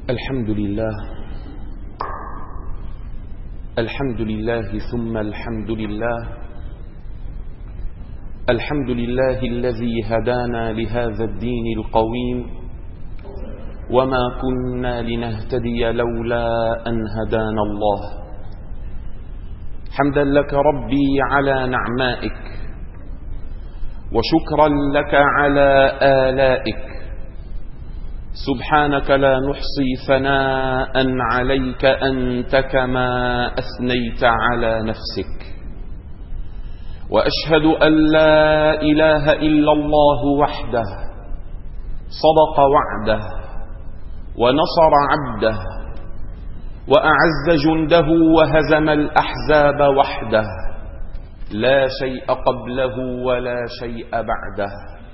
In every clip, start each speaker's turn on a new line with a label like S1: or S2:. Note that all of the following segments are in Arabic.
S1: الحمد لله الحمد لله ثم الحمد لله الحمد لله الذي هدانا لهذا الدين القويم وما كنا لنهتدي لولا أن هدانا الله. حمدا لك ربي على نعمائك وشكرا لك على آلائك. سبحانك لا نحصي ثناء عليك أنت كما أثنيت على نفسك. وأشهد أن لا إله إلا الله وحده صدق وعده ونصر عبده وأعز جنده وهزم الأحزاب وحده، لا شيء قبله ولا شيء بعده.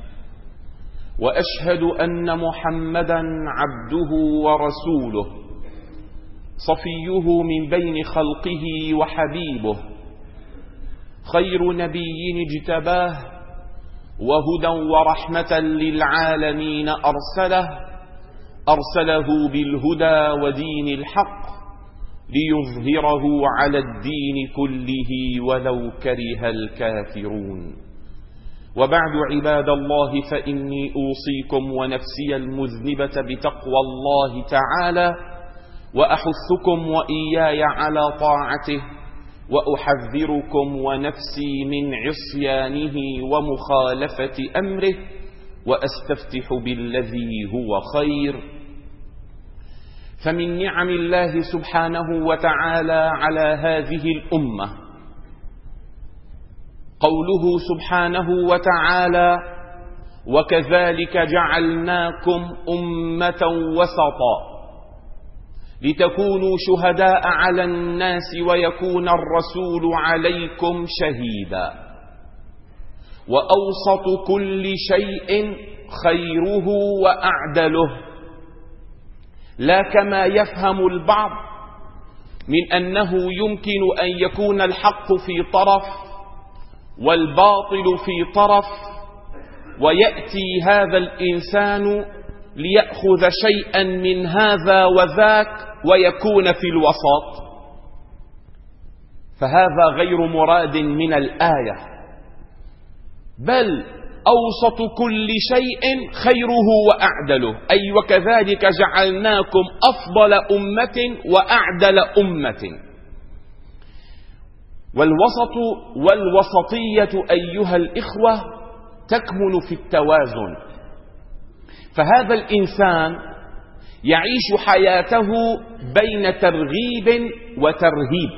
S1: وأشهد أن محمدا عبده ورسوله صفيه من بين خلقه وحبيبه، خير نبي اجتباه وهدى ورحمة للعالمين أرسله بالهدى ودين الحق ليظهره على الدين كله ولو كره الكافرون. وبعد عباد الله، فإني أوصيكم ونفسي المذنبة بتقوى الله تعالى، وأحثكم وإياي على طاعته، وأحذركم ونفسي من عصيانه ومخالفة أمره، وأستفتح بالذي هو خير. فمن نعم الله سبحانه وتعالى على هذه الأمة قوله سبحانه وتعالى: وكذلك جعلناكم أمة وسطا لتكونوا شهداء على الناس ويكون الرسول عليكم شهيدا. وأوسط كل شيء خيره وأعدله، لا كما يفهم البعض من أنه يمكن أن يكون الحق في طرف والباطل في طرف، ويأتي هذا الإنسان ليأخذ شيئا من هذا وذاك ويكون في الوسط، فهذا غير مراد من الآية، بل أوسط كل شيء خيره وأعدله، أي وكذلك جعلناكم أفضل أمة وأعدل أمة. والوسط والوسطية أيها الإخوة تكمن في التوازن. فهذا الإنسان يعيش حياته بين ترغيب وترهيب،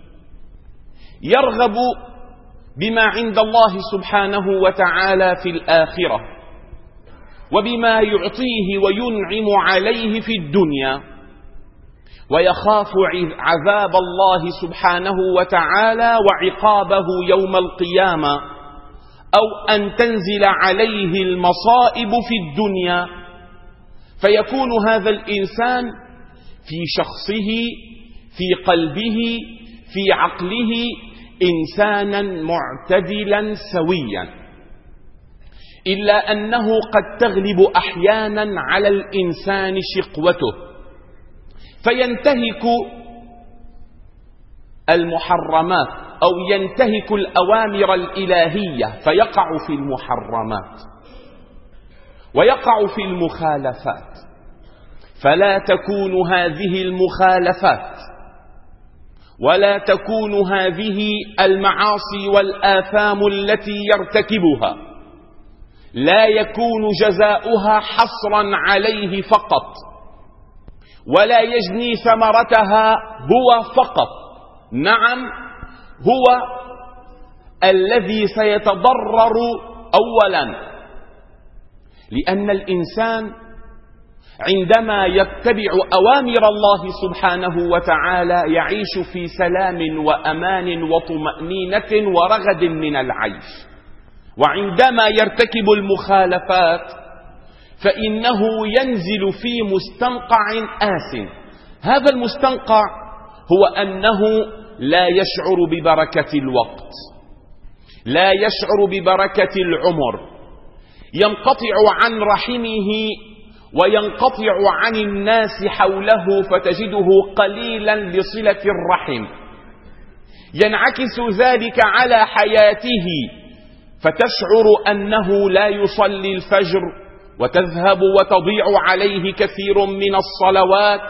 S1: يرغب بما عند الله سبحانه وتعالى في الآخرة وبما يعطيه وينعم عليه في الدنيا، ويخاف عذاب الله سبحانه وتعالى وعقابه يوم القيامة، أو أن تنزل عليه المصائب في الدنيا، فيكون هذا الإنسان في شخصه في قلبه في عقله إنسانا معتدلا سويا، إلا أنه قد تغلب أحيانا على الإنسان شقوته فينتهك المحرمات أو ينتهك الأوامر الإلهية فيقع في المحرمات ويقع في المخالفات. فلا تكون هذه المخالفات ولا تكون هذه المعاصي والآثام التي يرتكبها لا يكون جزاؤها حصرا عليه فقط، ولا يجني ثمرتها هو فقط. نعم، هو الذي سيتضرر أولا، لأن الإنسان عندما يتبع أوامر الله سبحانه وتعالى يعيش في سلام وأمان وطمأنينة ورغد من العيش، وعندما يرتكب المخالفات فإنه ينزل في مستنقع آسٍ. هذا المستنقع هو أنه لا يشعر ببركة الوقت، لا يشعر ببركة العمر، ينقطع عن رحمه وينقطع عن الناس حوله فتجده قليلا بصلة الرحم، ينعكس ذلك على حياته فتشعر أنه لا يصلي الفجر وتذهب وتضيع عليه كثير من الصلوات،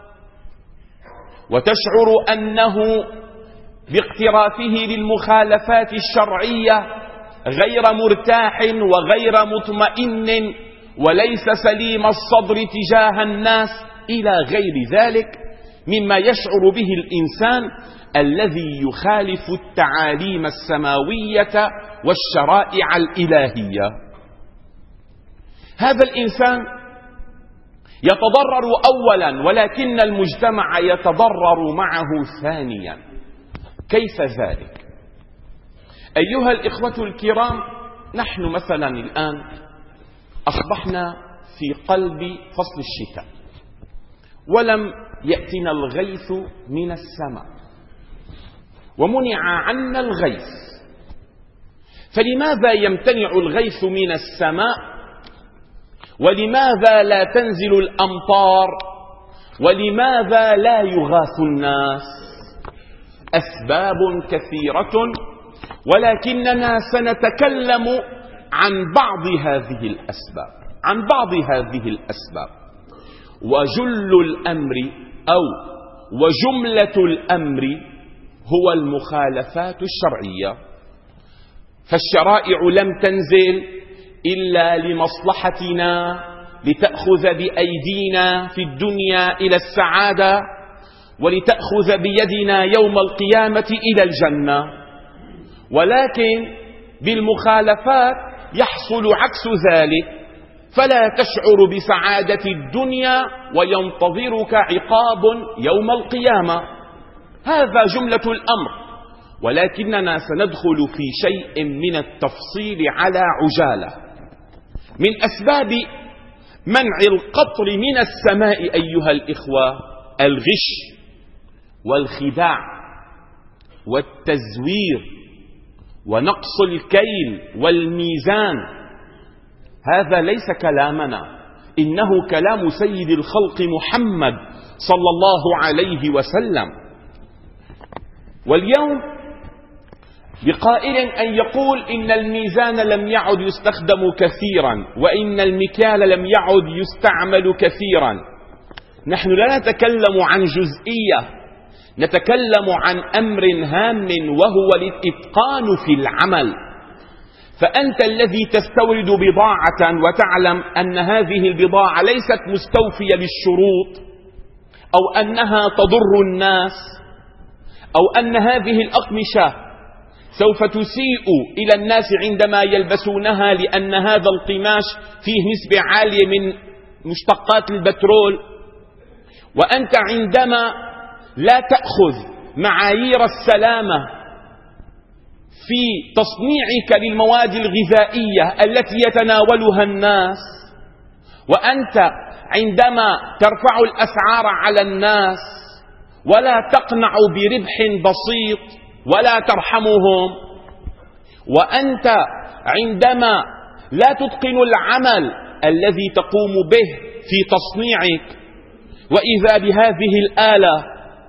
S1: وتشعر أنه باقترافه للمخالفات الشرعية غير مرتاح وغير مطمئن وليس سليم الصدر تجاه الناس إلى غير ذلك مما يشعر به الإنسان الذي يخالف التعاليم السماوية والشرائع الإلهية. هذا الإنسان يتضرر أولا، ولكن المجتمع يتضرر معه ثانيا. كيف ذلك؟ أيها الإخوة الكرام، نحن مثلا الآن أصبحنا في قلب فصل الشتاء ولم يأتنا الغيث من السماء ومنع عنا الغيث، فلماذا يمتنع الغيث من السماء؟ ولماذا لا تنزل الأمطار؟ ولماذا لا يغاث الناس؟ أسباب كثيرة، ولكننا سنتكلم عن بعض هذه الأسباب. وجل الأمر أو وجملة الأمر هو المخالفات الشرعية، فالشرائع لم تنزل إلا لمصلحتنا، لتأخذ بأيدينا في الدنيا إلى السعادة، ولتأخذ بيدنا يوم القيامة إلى الجنة. ولكن بالمخالفات يحصل عكس ذلك، فلا تشعر بسعادة الدنيا وينتظرك عقاب يوم القيامة. هذا جملة الأمر، ولكننا سندخل في شيء من التفصيل على عجالة. من أسباب منع القطر من السماء أيها الإخوة الغش والخداع والتزوير ونقص الكيل والميزان. هذا ليس كلامنا، إنه كلام سيد الخلق محمد صلى الله عليه وسلم. واليوم بقائل أن يقول إن الميزان لم يعد يستخدم كثيرا وإن المكيال لم يعد يستعمل كثيرا. نحن لا نتكلم عن جزئية، نتكلم عن أمر هام وهو الإتقان في العمل. فأنت الذي تستورد بضاعة وتعلم أن هذه البضاعة ليست مستوفية للشروط، أو أنها تضر الناس، أو أن هذه الأقمشة سوف تسيء إلى الناس عندما يلبسونها لأن هذا القماش فيه نسبة عالية من مشتقات البترول، وأنت عندما لا تأخذ معايير السلامة في تصنيعك للمواد الغذائية التي يتناولها الناس، وأنت عندما ترفع الأسعار على الناس ولا تقنع بربح بسيط ولا ترحمهم، وأنت عندما لا تتقن العمل الذي تقوم به في تصنيعك، وإذا بهذه الآلة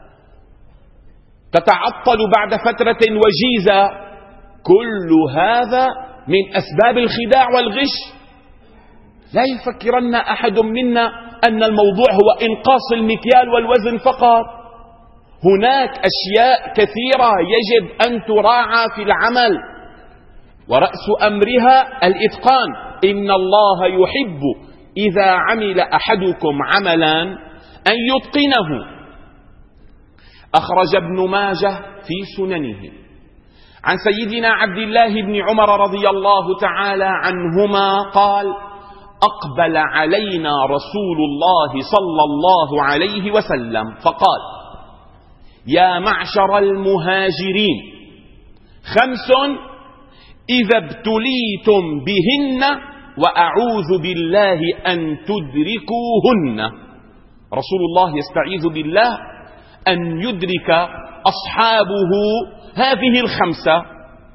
S1: تتعطل بعد فترة وجيزة، كل هذا من أسباب الخداع والغش. لا يفكرن أحد منا أن الموضوع هو إنقاص المكيال والوزن فقط. هناك أشياء كثيرة يجب أن تراعى في العمل، ورأس أمرها الإتقان. إن الله يحب إذا عمل أحدكم عملا أن يتقنه. أخرج ابن ماجه في سننه عن سيدنا عبد الله بن عمر رضي الله تعالى عنهما قال: أقبل علينا رسول الله صلى الله عليه وسلم فقال: يا معشر المهاجرين 5 إذا ابتليتم بهن وأعوذ بالله أن تدركوهن. رسول الله يستعيذ بالله أن يدرك أصحابه هذه 5،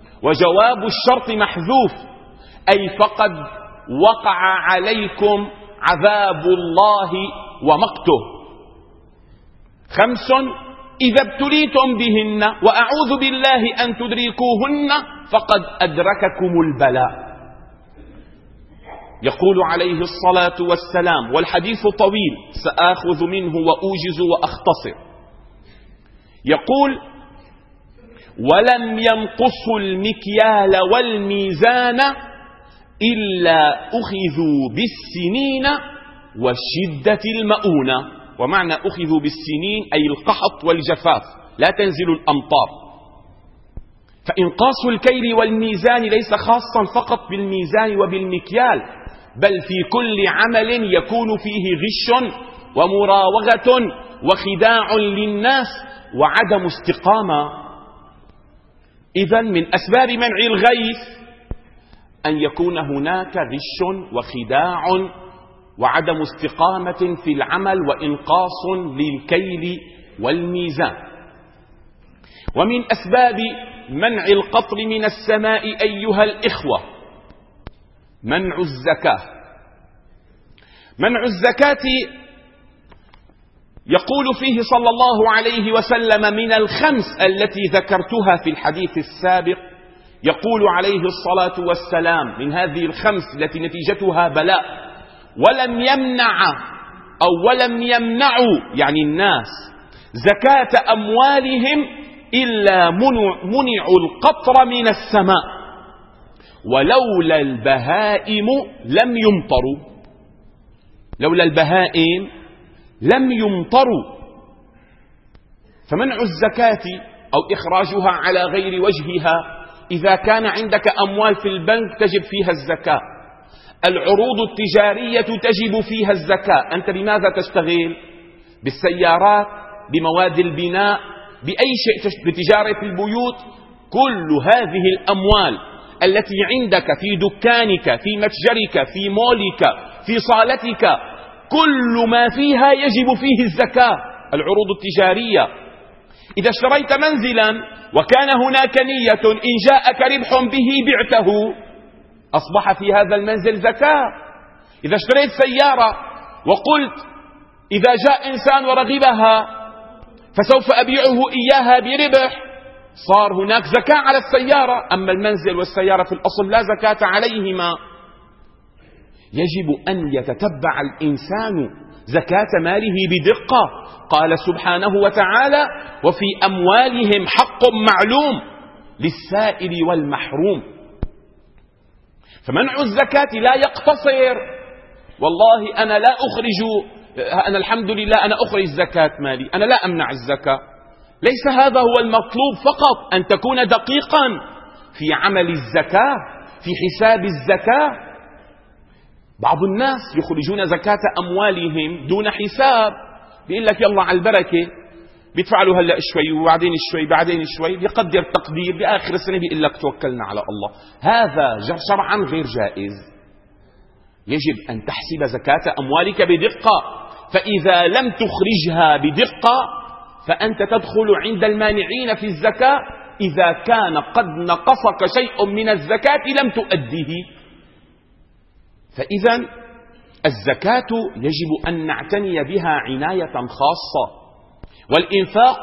S1: وجواب الشرط محذوف، أي فقد وقع عليكم عذاب الله ومقته. 5 إذا ابتليتم بهن وأعوذ بالله أن تدركوهن فقد أدرككم البلاء. يقول عليه الصلاة والسلام، والحديث طويل سآخذ منه وأوجز وأختصر، يقول: ولم ينقصوا المكيال والميزان إلا أخذوا بالسنين وشدة المؤونة. ومعنى أخذوا بالسنين أي القحط والجفاف، لا تنزل الأمطار. فإنقاص الكيل والميزان ليس خاصا فقط بالميزان وبالمكيال، بل في كل عمل يكون فيه غش ومراوغة وخداع للناس وعدم استقامة. إذن من أسباب منع الغيث أن يكون هناك غش وخداع وعدم استقامة في العمل وإنقاص للكيل والميزان. ومن أسباب منع القطر من السماء أيها الإخوة منع الزكاة. منع الزكاة يقول فيه صلى الله عليه وسلم من الخمس التي ذكرتها في الحديث السابق، يقول عليه الصلاة والسلام من هذه الخمس التي نتيجتها بلاء ولم يمنعوا يعني الناس زكاة أموالهم إلا منعوا القطر من السماء ولولا البهائم لم يمطروا. لولا البهائم لم يمطروا. فمنع الزكاة أو إخراجها على غير وجهها إذا كان عندك أموال في البنك تجب فيها الزكاة، العروض التجارية تجب فيها الزكاة. أنت بماذا تشتغل؟ بالسيارات، بمواد البناء، بأي شيء، بتجارة البيوت. كل هذه الأموال التي عندك في دكانك، في متجرك، في مولك، في صالتك، كل ما فيها يجب فيه الزكاة. العروض التجارية، إذا اشتريت منزلا وكان هناك نية إن جاءك ربح به بعته أصبح في هذا المنزل زكاة. إذا اشتريت سيارة وقلت إذا جاء إنسان ورغبها فسوف أبيعه إياها بربح، صار هناك زكاة على السيارة. أما المنزل والسيارة في الأصل لا زكاة عليهما. يجب أن يتتبع الإنسان زكاة ماله بدقة. قال سبحانه وتعالى: وفي أموالهم حق معلوم للسائل والمحروم. فمنع الزكاة لا يقتصر والله أنا الحمد لله أنا أخرج زكاة مالي، أنا لا أمنع الزكاة. ليس هذا هو المطلوب فقط، أن تكون دقيقا في عمل الزكاة، في حساب الزكاة. بعض الناس يخرجون زكاة أموالهم دون حساب، بيقول لك يلا على البركة، بيدفع له هلأ شوي وبعدين شوي بعدين شوي، بيقدر تقدير، بآخر السنة بيقول لك توكلنا على الله. هذا شرعا غير جائز. يجب أن تحسب زكاة أموالك بدقة، فإذا لم تخرجها بدقة فأنت تدخل عند المانعين في الزكاة. إذا كان قد نقصك شيء من الزكاة لم تؤديه. فإذا الزكاة يجب أن نعتني بها عناية خاصة. والإنفاق،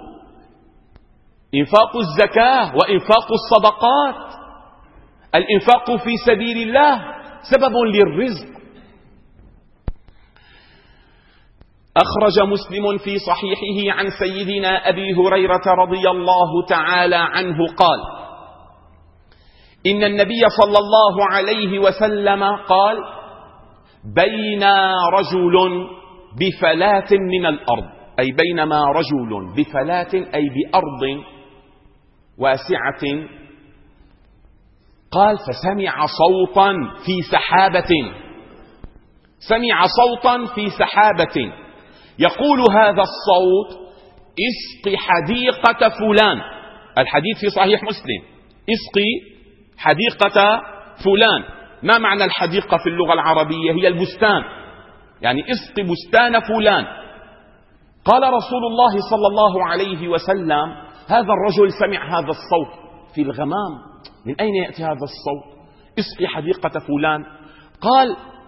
S1: إنفاق الزكاة وإنفاق الصدقات، الإنفاق في سبيل الله سبب للرزق. أخرج مسلم في صحيحه عن سيدنا أبي هريرة رضي الله تعالى عنه قال: إن النبي صلى الله عليه وسلم قال: بين رجل بفلاة من الأرض، أي بينما رجل بفلاة أي بأرض واسعة، قال: فسمع صوتا في سحابة، سمع صوتا في سحابة يقول هذا الصوت: اسق حديقة فلان. الحديث في صحيح مسلم: اسقي حديقة فلان. ما معنى الحديقة في اللغة العربية؟ هي البستان، يعني اسق بستان فلان. قال رسول الله صلى الله عليه وسلم: هذا الرجل سمع هذا الصوت في الغمام، من أين يأتي هذا الصوت؟ اسقي حديقة فلان. قال: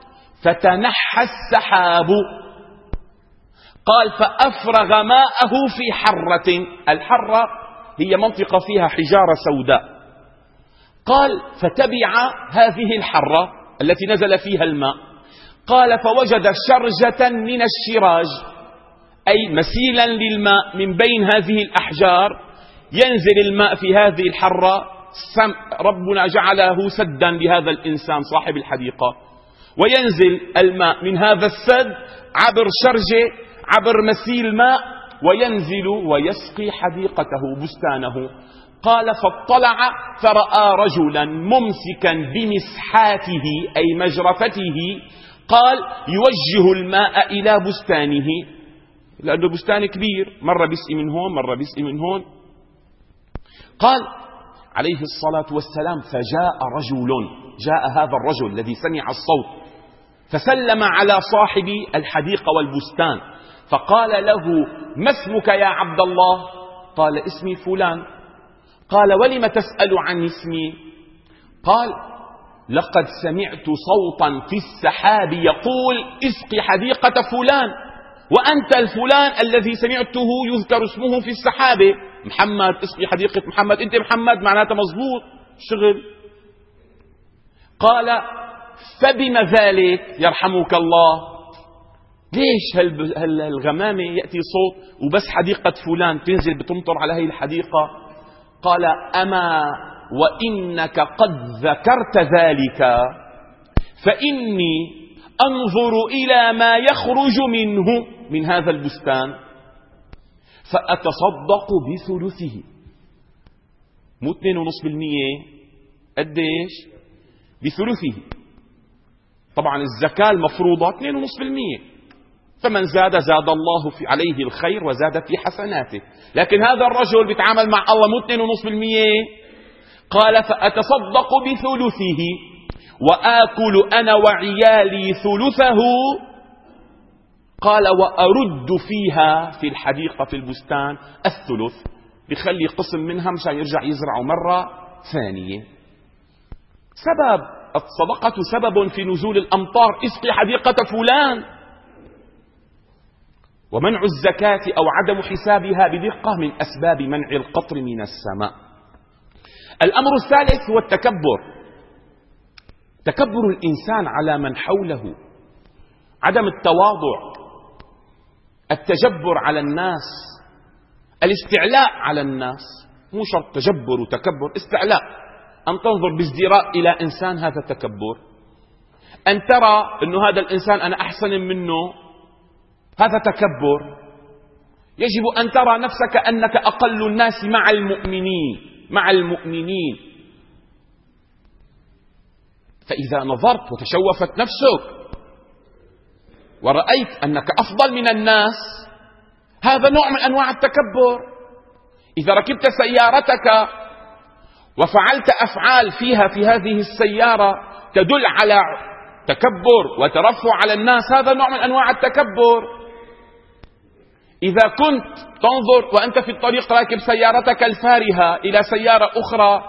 S1: فتنحى السحاب. قال فأفرغ ماءه في حرة. الحرة هي منطقة فيها حجارة سوداء. قال فتبع هذه الحرة التي نزل فيها الماء. قال فوجد شرجة من الشراج، أي مسيلا للماء من بين هذه الأحجار. ينزل الماء في هذه الحرة، ربنا جعله سدا لهذا الإنسان صاحب الحديقة، وينزل الماء من هذا السد عبر شرجة، عبر مسيل ماء، وينزل ويسقي حديقته بستانه. قال فاطلع فرأى رجلا ممسكا بمسحاته أي مجرفته، قال يوجه الماء إلى بستانه، لأنه بستان كبير، مرة بيسقي من هون مرة بيسقي من هون. قال عليه الصلاة والسلام جاء هذا الرجل الذي سمع الصوت فسلم على صاحب الحديقة والبستان، فقال له ما اسمك يا عبد الله؟ قال اسمي فلان. قال ولم تسأل عن اسمي؟ قال لقد سمعت صوتا في السحاب يقول اسقي حديقة فلان، وأنت الفلان الذي سمعته يذكر اسمه في السحابة، محمد، اسقي حديقة محمد، أنت محمد، معناته مظبوط شغل. قال فبما ذلك يرحمك الله؟ ليش هالغمامة يأتي صوت وبس حديقة فلان تنزل بتمطر على هذه الحديقة؟ قال أما وإنك قد ذكرت ذلك فإني أنظر إلى ما يخرج منه من هذا البستان فأتصدق بثلثه. مو 2.5%، قديش؟ بثلثه. طبعا الزكاة المفروضة 2.5%، فمن زاد الله عليه الخير وزاد في حسناته، لكن هذا الرجل بيتعامل مع الله مو 2.5%. قال فأتصدق بثلثه وآكل أنا وعيالي ثلثه. قال وأرد فيها في الحديقة في البستان الثلث، بخلي قسم منها مشان يرجع يزرعه مرة ثانية. سبب الصدقة سبب في نزول الأمطار، اسقي حديقة فلان. ومنع الزكاة أو عدم حسابها بدقة من أسباب منع القطر من السماء. الأمر الثالث هو التكبر. تكبر الإنسان على من حوله، عدم التواضع، التجبر على الناس، الاستعلاء على الناس. مو شرط تجبر وتكبر، استعلاء، أن تنظر بازدراء إلى إنسان، هذا التكبر. أن ترى أنه هذا الإنسان أنا أحسن منه، هذا تكبر. يجب أن ترى نفسك أنك أقل الناس مع المؤمنين. فإذا نظرت وتشوفت نفسك ورأيت أنك أفضل من الناس، هذا نوع من أنواع التكبر. إذا ركبت سيارتك وفعلت أفعال فيها في هذه السيارة تدل على تكبر وترفع على الناس، هذا نوع من أنواع التكبر. إذا كنت تنظر وأنت في الطريق راكب سيارتك الفارهة إلى سيارة أخرى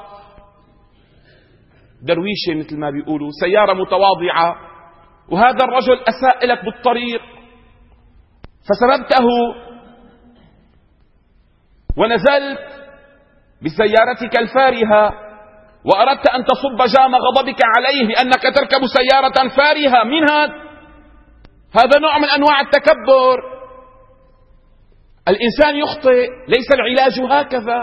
S1: درويشة مثل ما بيقولوا، سيارة متواضعة، وهذا الرجل أساء لك بالطريق فسببته ونزلت بسيارتك الفارهة وأردت أن تصب جام غضبك عليه لأنك تركب سيارة فارهة، من هذا نوع من أنواع التكبر. الإنسان يخطئ، ليس العلاج هكذا.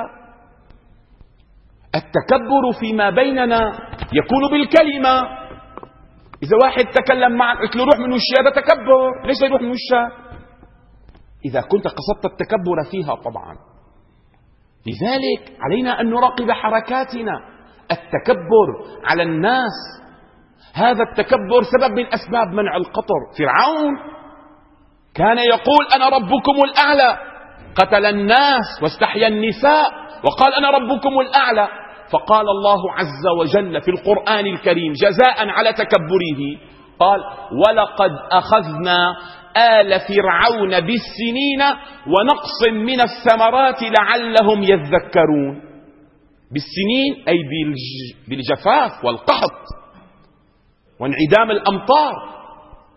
S1: التكبر فيما بيننا يكون بالكلمة. إذا واحد تكلم معك قلت له روح من وشي، هذا تكبر، ليش يروح من وشك؟ إذا كنت قصدت التكبر فيها طبعا. لذلك علينا أن نراقب حركاتنا. التكبر على الناس، هذا التكبر سبب من أسباب منع القطر. فرعون كان يقول أنا ربكم الأعلى، قتل الناس واستحيا النساء وقال أنا ربكم الأعلى. فقال الله عز وجل في القرآن الكريم جزاء على تكبره، قال ولقد أخذنا آل فرعون بالسنين ونقص من الثمرات لعلهم يذكرون. بالسنين أي بالجفاف والقحط وانعدام الأمطار.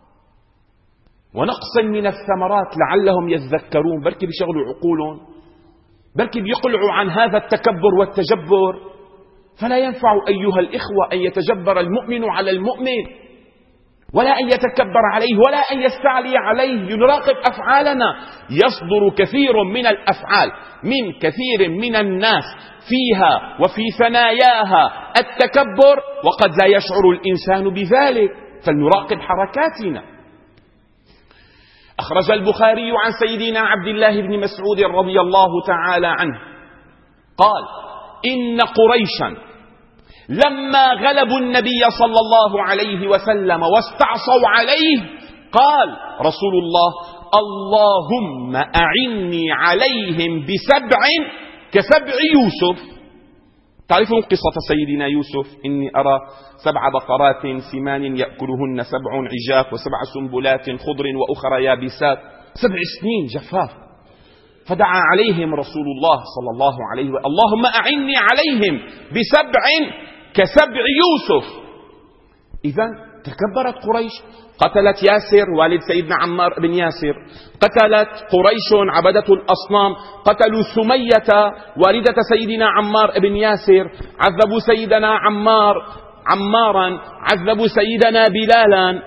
S1: ونقص من الثمرات لعلهم يذكرون. بركي بيشغلوا عقولهم، بركي بيقلعوا عن هذا التكبر والتجبر. فلا ينفع أيها الإخوة أن يتجبر المؤمن على المؤمن، ولا أن يتكبر عليه، ولا أن يستعلي عليه. لنراقب أفعالنا. يصدر كثير من الأفعال من كثير من الناس فيها وفي ثناياها التكبر، وقد لا يشعر الإنسان بذلك، فلنراقب حركاتنا. أخرج البخاري عن سيدنا عبد الله بن مسعود رضي الله تعالى عنه قال: إن قريشا لما غلبوا النبي صلى الله عليه وسلم واستعصوا عليه قال رسول الله: اللهم أعني عليهم بسبع كسبع يوسف. تعرفون قصة سيدنا يوسف؟ إني أرى 7 بقرات سمان يأكلهن 7 عجاف و7 سنبلات خضر وأخرى يابسات، 7 سنين جفاف. فدعا عليهم رسول الله صلى الله عليه وسلم: اللهم أعني عليهم بسبع كسبع يوسف. إذن تكبرت قريش، قتلت ياسر والد سيدنا عمار بن ياسر، قتلت قريش عبدة الأصنام، قتلوا سمية والدة سيدنا عمار بن ياسر، عذبوا سيدنا عمارا، عذبوا سيدنا بلالا،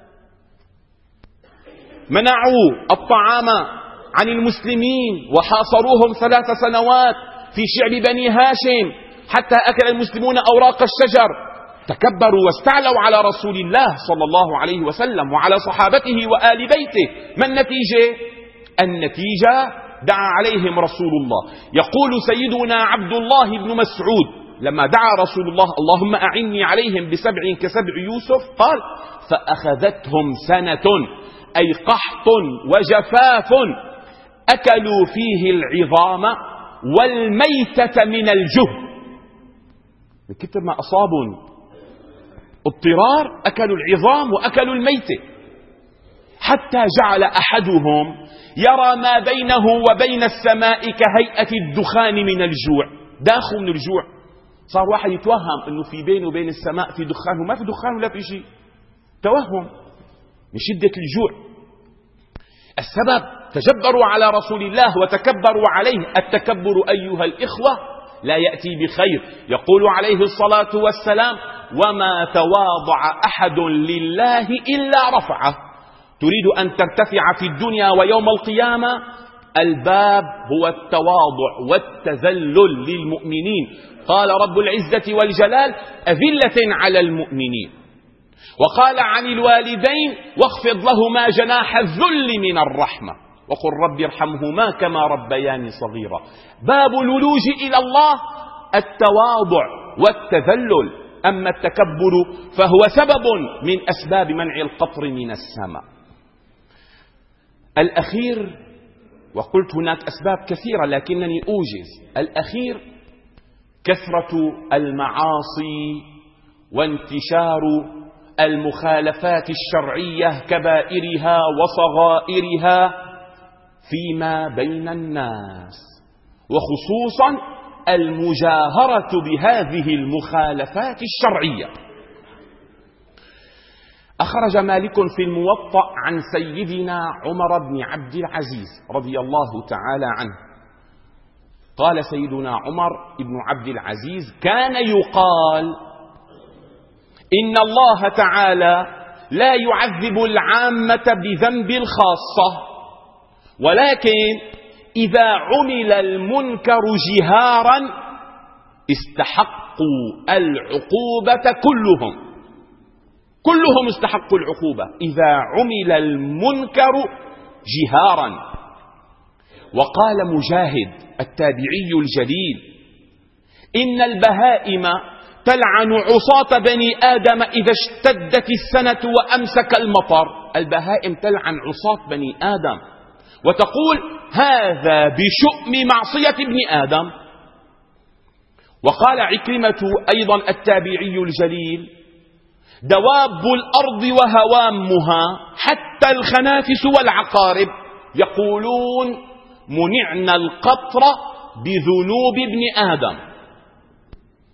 S1: منعوا الطعام عن المسلمين وحاصروهم 3 سنوات في شعب بني هاشم حتى أكل المسلمون أوراق الشجر. تكبروا واستعلوا على رسول الله صلى الله عليه وسلم وعلى صحابته وآل بيته. ما النتيجة؟ النتيجة دعا عليهم رسول الله. يقول سيدنا عبد الله بن مسعود لما دعا رسول الله: اللهم أعني عليهم بسبع كسبع يوسف، قال: فأخذتهم سنة، أي قحط وجفاف، أكلوا فيه العظام والميتة من الجهد. من كثر ما أصابوا اضطرار أكلوا العظام وأكلوا الميتة، حتى جعل أحدهم يرى ما بينه وبين السماء كهيئة الدخان من الجوع. داخل من الجوع، صار واحد يتوهم أنه في بينه وبين السماء في دخان، وما في دخان ولا في شيء، توهم من شدة الجوع. السبب تجبروا على رسول الله وتكبروا عليه. التكبر أيها الإخوة لا يأتي بخير. يقول عليه الصلاة والسلام: وما تواضع أحد لله إلا رفعه. تريد أن ترتفع في الدنيا ويوم القيامة، الباب هو التواضع والتذلل للمؤمنين. قال رب العزة والجلال: أذلة على المؤمنين. وقال عن الوالدين: واخفض لهما جناح الذل من الرحمة وقل رب ارحمهما كما ربياني صغيرا. باب الولوج إلى الله التواضع والتذلل. أما التكبر فهو سبب من أسباب منع القطر من السماء. الأخير، وقلت هناك أسباب كثيرة لكنني أوجز، الأخير كثرة المعاصي وانتشار المخالفات الشرعية كبائرها وصغائرها فيما بين الناس، وخصوصا المجاهرة بهذه المخالفات الشرعية. أخرج مالك في الموطأ عن سيدنا عمر بن عبد العزيز رضي الله تعالى عنه قال سيدنا عمر بن عبد العزيز: كان يقال إن الله تعالى لا يعذب العامة بذنب الخاصة، ولكن إذا عمل المنكر جهارا استحقوا العقوبة كلهم استحقوا العقوبة إذا عمل المنكر جهارا. وقال مجاهد التابعي الجليل: إن البهائم تلعن عصاة بني آدم إذا اشتدت السنة وأمسك المطر. البهائم تلعن عصاة بني آدم وتقول: هذا بشؤم معصية ابن آدم. وقال عكرمة أيضا التابعي الجليل: دواب الأرض وهوامها حتى الخنافس والعقارب يقولون: منعنا القطر بذنوب ابن آدم،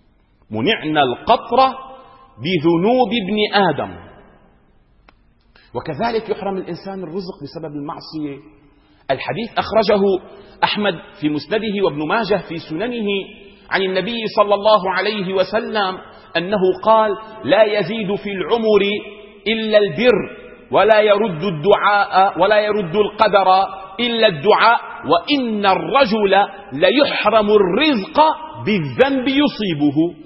S1: منعنا القطر بذنوب ابن آدم. وكذلك يحرم الإنسان الرزق بسبب المعصية. الحديث أخرجه أحمد في مسنده وابن ماجه في سننه عن النبي صلى الله عليه وسلم أنه قال: لا يزيد في العمر إلا البر، ولا يرد الدعاء ولا يرد القدر إلا الدعاء، وإن الرجل ليحرم الرزق بالذنب يصيبه.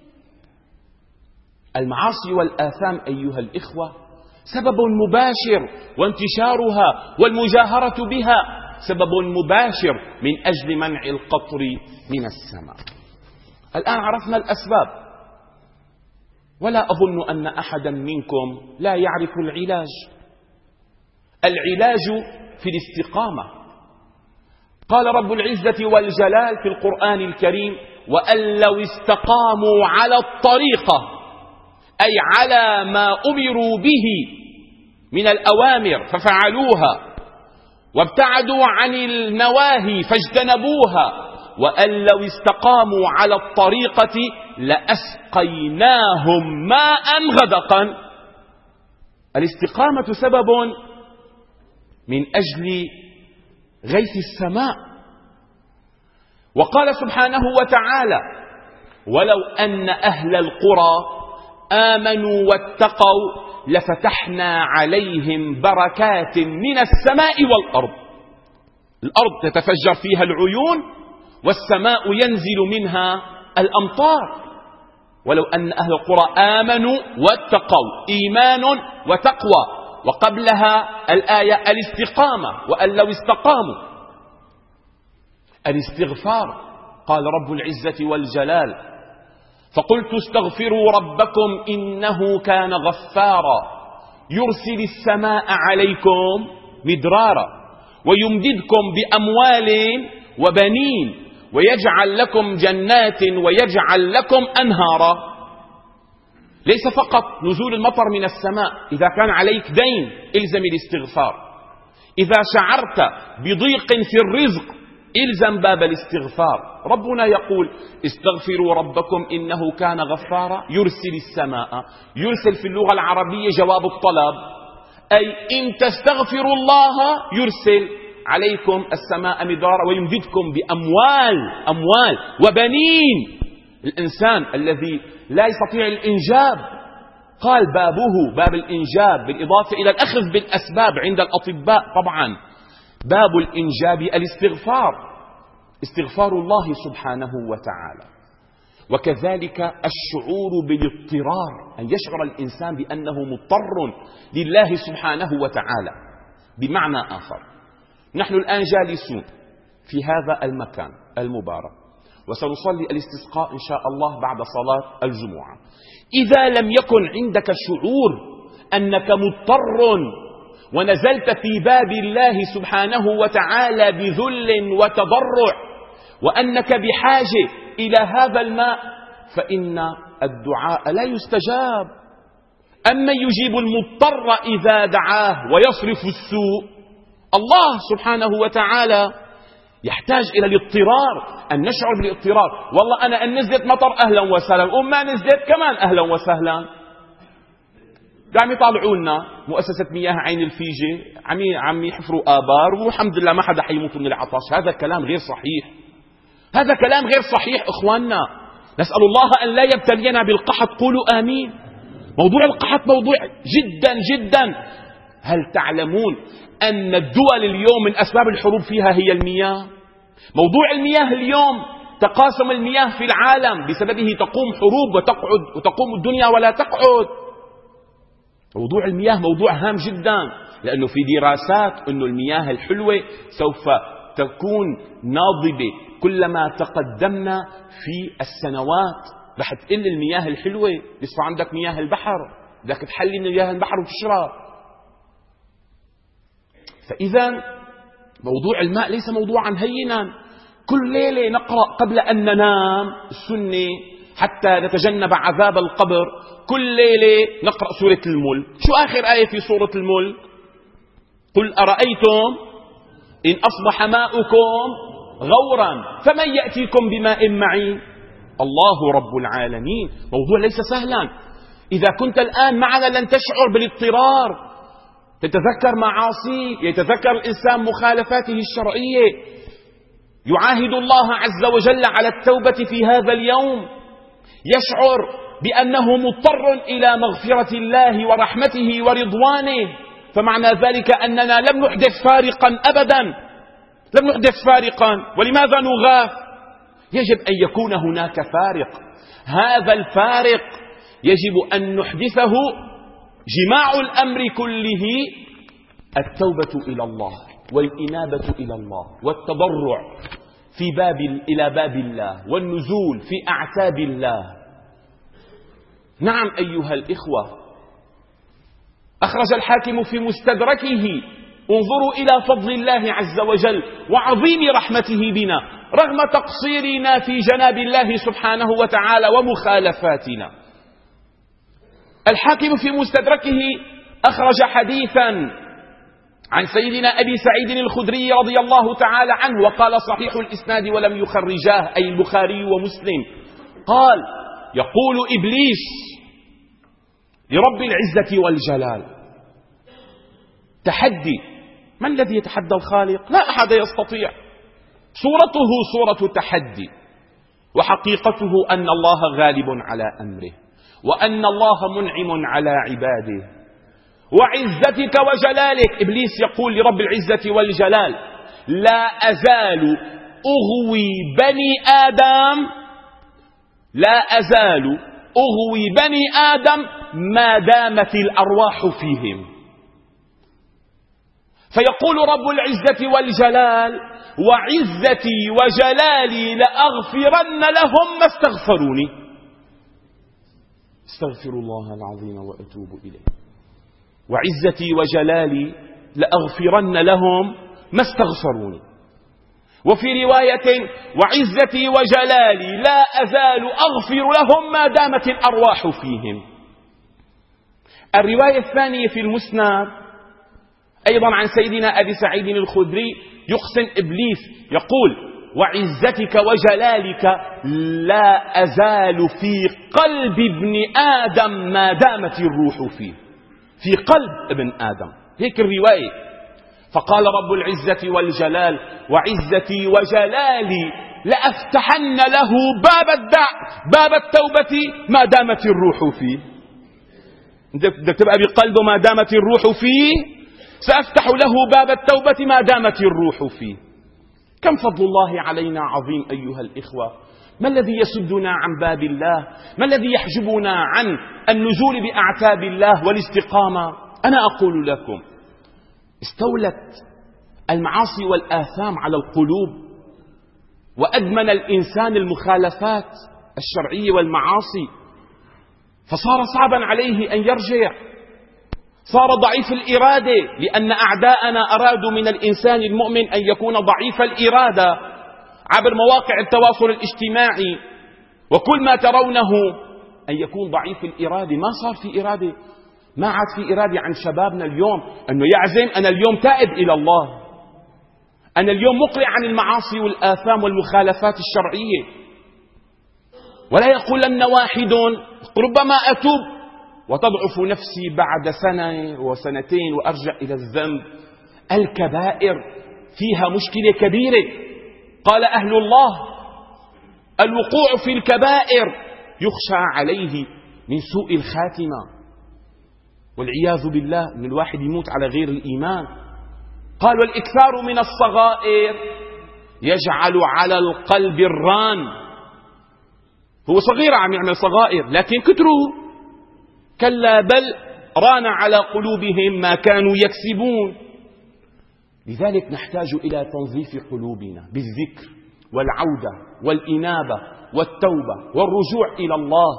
S1: المعاصي والآثام أيها الإخوة سبب مباشر، وانتشارها والمجاهرة بها سبب مباشر من أجل منع القطر من السماء. الآن عرفنا الأسباب، ولا أظن أن أحدا منكم لا يعرف العلاج. العلاج في الاستقامة. قال رب العزة والجلال في القرآن الكريم: وأن لو استقاموا على الطريقة، أي على ما أمروا به من الأوامر ففعلوها، وابتعدوا عن النواهي فاجتنبوها، وأن لو استقاموا على الطريقة لأسقيناهم ماء غدقا. الاستقامة سبب من أجل غيث السماء. وقال سبحانه وتعالى: ولو أن أهل القرى آمنوا واتقوا لفتحنا عليهم بركات من السماء والأرض. الأرض تتفجر فيها العيون، والسماء ينزل منها الأمطار. ولو أن أهل القرى آمنوا واتقوا، إيمان وتقوى، وقبلها الآية الاستقامة، وأن لو استقاموا. الاستغفار، قال رب العزة والجلال: فقلت استغفروا ربكم إنه كان غفارا يرسل السماء عليكم مدرارا ويمددكم بأموال وبنين ويجعل لكم جنات ويجعل لكم أنهارا. ليس فقط نزول المطر من السماء، إذا كان عليك دين إلزم الاستغفار. إذا شعرت بضيق في الرزق إلزم باب الاستغفار. ربنا يقول: استغفروا ربكم إنه كان غفارا يرسل السماء. يرسل في اللغة العربية جواب الطلب، أي إن تستغفروا الله يرسل عليكم السماء مدرارا ويمددكم بأموال وبنين. الإنسان الذي لا يستطيع الإنجاب قال بابه باب الإنجاب، بالإضافة إلى الأخذ بالأسباب عند الأطباء طبعا. باب الإنجاب الاستغفار، استغفار الله سبحانه وتعالى. وكذلك الشعور بالاضطرار، أن يشعر الإنسان بأنه مضطر لله سبحانه وتعالى. بمعنى آخر، نحن الآن جالسون في هذا المكان المبارك، وسنصلي الاستسقاء إن شاء الله بعد صلاة الجمعة. إذا لم يكن عندك شعور أنك مضطر ونزلت في باب الله سبحانه وتعالى بذل وتضرع، وأنك بحاجة إلى هذا الماء، فإن الدعاء لا يستجاب. أما يجيب المضطر إذا دعاه ويصرف السوء. الله سبحانه وتعالى يحتاج إلى الاضطرار، أن نشعر بالاضطرار. والله أنا أن نزلت مطر أهلا وسهلا، وما نزلت كمان أهلا وسهلا. عم يطالعوا لنا مؤسسة مياه عين الفيجة عم يحفروا آبار، والحمد لله ما حدا حيموت من العطش. هذا كلام غير صحيح، هذا كلام غير صحيح إخواننا. نسأل الله أن لا يبتلينا بالقحط. قولوا آمين. موضوع القحط موضوع جدا جدا. هل تعلمون أن الدول اليوم من أسباب الحروب فيها هي المياه؟ موضوع المياه اليوم، تقاسم المياه في العالم بسببه تقوم حروب وتقوم الدنيا ولا تقعد. موضوع المياه موضوع هام جدا، لأنه في دراسات أن المياه الحلوة سوف تكون ناضبة كلما تقدمنا في السنوات. رح تقل المياه الحلوة، لسه عندك مياه البحر، بدك تحلي من مياه البحر وتشرب. فإذا موضوع الماء ليس موضوعا هينا. كل ليلة نقرأ قبل أن ننام السنة حتى نتجنب عذاب القبر. كل ليلة نقرأ سورة الملك. شو آخر آية في سورة الملك؟ قل أرأيتم إن أصبح ماؤكم غورا فمن يأتيكم بماء معين. الله رب العالمين. موضوع ليس سهلا. إذا كنت الآن معنا لن تشعر بالاضطرار، تتذكر معاصيه، يتذكر الإنسان مخالفاته الشرعية، يعاهد الله عز وجل على التوبة في هذا اليوم، يشعر بأنه مضطر إلى مغفرة الله ورحمته ورضوانه. فمعنى ذلك أننا لم نحدث فارقا أبدا، لم نحدث فارقا. ولماذا نغاف؟ يجب أن يكون هناك فارق. هذا الفارق يجب أن نحدثه جماع الأمر كله: التوبة إلى الله والإنابة إلى الله والتضرع إلى باب الله والنزول في أعتاب الله. نعم أيها الإخوة، أخرج الحاكم في مستدركه: انظروا إلى فضل الله عز وجل وعظيم رحمته بنا رغم تقصيرنا في جناب الله سبحانه وتعالى ومخالفاتنا. الحاكم في مستدركه أخرج حديثا عن سيدنا أبي سعيد الخدري رضي الله تعالى عنه، وقال صحيح الإسناد ولم يخرجاه، أي البخاري ومسلم. قال: يقول إبليس لرب العزة والجلال: تحدي. من الذي يتحدى الخالق؟ لا أحد يستطيع. صورته صورة تحدي، وحقيقته أن الله غالب على أمره، وأن الله منعم على عباده. وعزتك وجلالك، إبليس يقول لرب العزة والجلال: لا أزال أغوي بني آدم، لا أزال أغوي بني آدم ما دامت الأرواح فيهم. فيقول رب العزة والجلال: وعزتي وجلالي لأغفرن لهم ما استغفروني. استغفر الله العظيم وأتوب إليه. وعزتي وجلالي لأغفرن لهم ما استغفروني. وفي رواية: وعزتي وجلالي لا أزال أغفر لهم ما دامت الأرواح فيهم. الرواية الثانية في المسند أيضا عن سيدنا أبي سعيد الخدري، يقسم إبليس يقول: وعزتك وجلالك لا أزال في قلب ابن آدم ما دامت الروح فيه. في قلب ابن آدم، هيك الرواية. فقال رب العزة والجلال: وعزتي وجلالي لأفتحن له باب التوبة ما دامت الروح فيه. بدك تبقى بقلبه ما دامت الروح فيه، سأفتح له باب التوبة ما دامت الروح فيه. كم فضل الله علينا عظيم أيها الإخوة. ما الذي يسدنا عن باب الله؟ ما الذي يحجبنا عن النزول بأعتاب الله والاستقامة؟ أنا أقول لكم: استولت المعاصي والآثام على القلوب، وأدمن الإنسان المخالفات الشرعية والمعاصي، فصار صعبا عليه أن يرجع، صار ضعيف الإرادة، لأن أعداءنا أرادوا من الإنسان المؤمن أن يكون ضعيف الإرادة عبر مواقع التواصل الاجتماعي، وكل ما ترونه أن يكون ضعيف الإرادة. ما صار في إرادة، ما عاد في إرادة عن شبابنا اليوم أنه يعزم: أنا اليوم تائب إلى الله، أنا اليوم مقلع عن المعاصي والآثام والمخالفات الشرعية. ولا يقولن واحد: ربما أتوب وتضعف نفسي بعد سنة وسنتين وأرجع إلى الذنب. الكبائر فيها مشكلة كبيرة. قال أهل الله: الوقوع في الكبائر يخشى عليه من سوء الخاتمة، والعياذ بالله من الواحد يموت على غير الإيمان. قال: والإكثار من الصغائر يجعل على القلب الران. هو صغير عم يعمل صغائر، لكن كتروا. كلا بل ران على قلوبهم ما كانوا يكسبون. لذلك نحتاج إلى تنظيف قلوبنا بالذكر والعودة والإنابة والتوبة والرجوع إلى الله.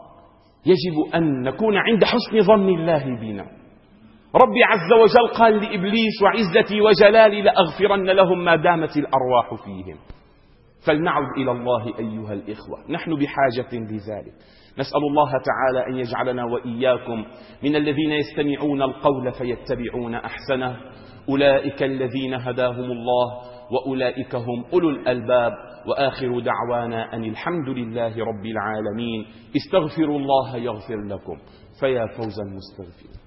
S1: يجب أن نكون عند حسن ظن الله بنا. ربي عز وجل قال لإبليس: وعزتي وجلالي لأغفرن لهم ما دامت الأرواح فيهم. فلنعد إلى الله أيها الإخوة، نحن بحاجة لذلك. نسأل الله تعالى أن يجعلنا وإياكم من الذين يستمعون القول فيتبعون أحسنه. أولئك الذين هداهم الله وأولئك هم أولو الألباب. وآخر دعوانا أن الحمد لله رب العالمين. استغفروا الله يغفر لكم، فيا فوز المستغفرين.